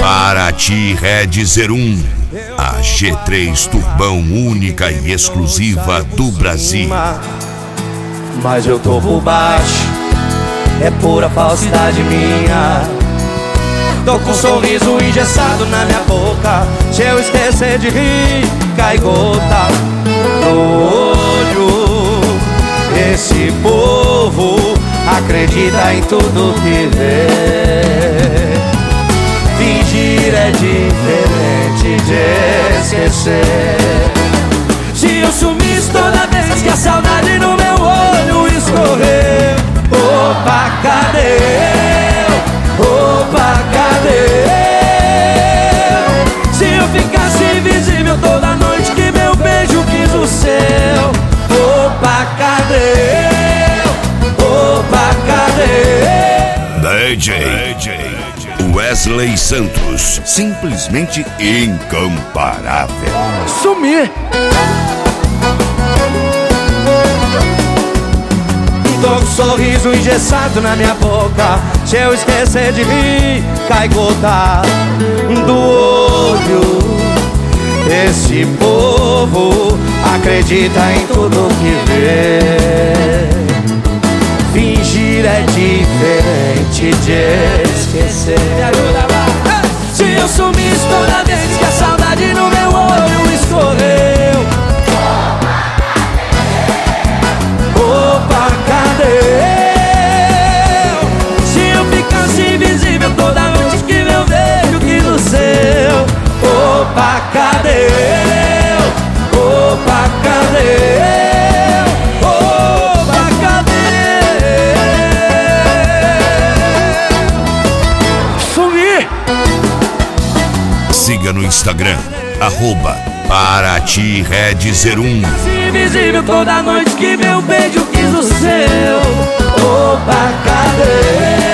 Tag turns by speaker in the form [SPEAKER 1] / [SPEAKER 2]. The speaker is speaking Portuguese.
[SPEAKER 1] Paraty Red 01, a G3 Turbão única e exclusiva do Brasil.
[SPEAKER 2] Mas eu tô por baixo, é pura falsidade minha. Tô com um sorriso engessado na minha boca. Se eu esquecer de rir, cai gota no olho. Esse povo acredita em tudo que vê. Fingir é diferente de esquecer. Se eu sumisse toda vez que a saudade no meu olho escorreu, opa, cadê eu? Opa, cadê eu? Se eu ficasse invisível toda noite que meu beijo quis o seu, opa, cadê eu? Opa, cadê eu?
[SPEAKER 1] DJ Wesley Santos, simplesmente incomparável.
[SPEAKER 2] Sumir. Tô com um sorriso engessado na minha boca. Se eu esquecer de rir, cai gota do olho. Esse povo acredita em tudo que vê. Fingir é diferente de esquecer. Me ajuda lá. Se eu sumisse toda vez que a saudade no meu olho escorreu, opa, cadê eu? Se eu ficasse invisível toda noite que meu beijo quis o seu, opa, cadê eu? Opa, cadê eu?
[SPEAKER 1] Siga no Instagram, @Paraty Red 01.
[SPEAKER 2] Invisível toda noite que meu beijo quis o seu, opa, cadê?